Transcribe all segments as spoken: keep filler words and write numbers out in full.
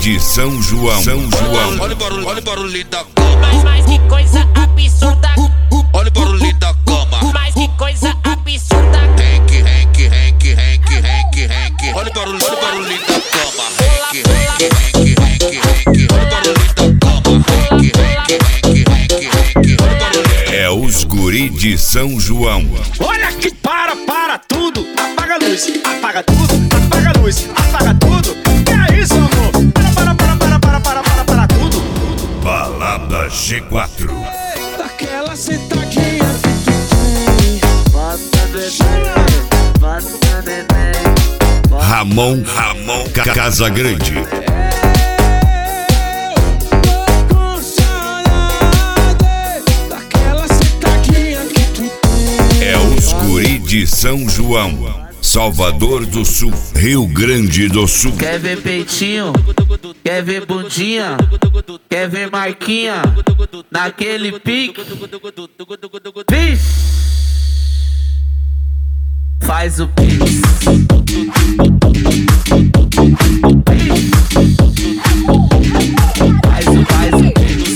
de São João. São João. Olha o barulho, olha o barulho da cama. Mas, mas que coisa absurda. Olha o barulho da cama. Mas que coisa absurda. Henk, Henk, Henk, Henk, Henk, Henk. Olha o barulho, olha o barulho da cama. Henk, Henk, Henk, Henk, Henk. Olha o barulho da cama. Henk, Henk, Henk, Henk, Henk. Olha o barulho. É os guri de São João. Olha que para, para tudo. Apaga a luz, apaga tudo. Apaga a luz, apaga tudo. Que é isso, amor? Para, para, para, para, para, para, para tudo. Balada G quatro. Daquela sentadinha que tu tem. Bota bebê, bota bebê. Ramon, Ramon Casa Grande. É os guri de São João. Salvador do Sul, Rio Grande do Sul. Quer ver peitinho? Quer ver bundinha? Quer ver marquinha? Naquele pique? Vixe! Faz o pix. Faz o, faz o pix.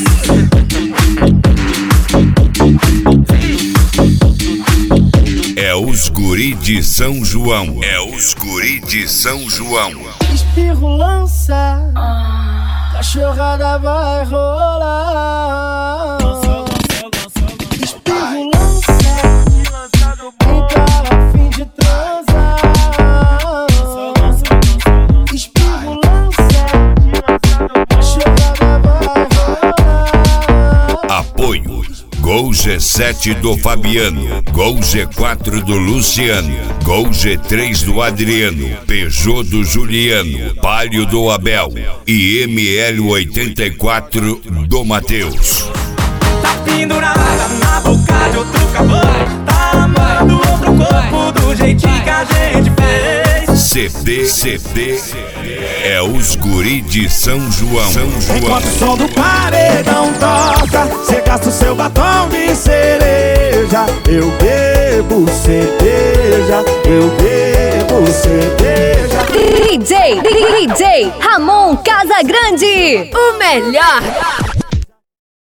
É os guri de São João. É os guri de São João. Espirro lança, cachorrada vai rolar. Espirro lança, quem tá a fim de transar. Espirro lança, cachorrada vai rolar. Apoio Gol G sete do Fabiano, Gol G quatro do Luciano, Gol G três do Adriano, Peugeot do Juliano, Palio do Abel e M L oitenta e quatro do Matheus. Tá pendurada na boca de outro cavalo. Tá amando outro corpo do jeitinho que a gente fez. C D, C D é os guri de São João. São João. Enquanto o som do paredão toca, cê gasta o seu batom de cereja. Eu bebo cerveja, eu bebo cerveja. D J, D J Ramon Casa Grande, o melhor.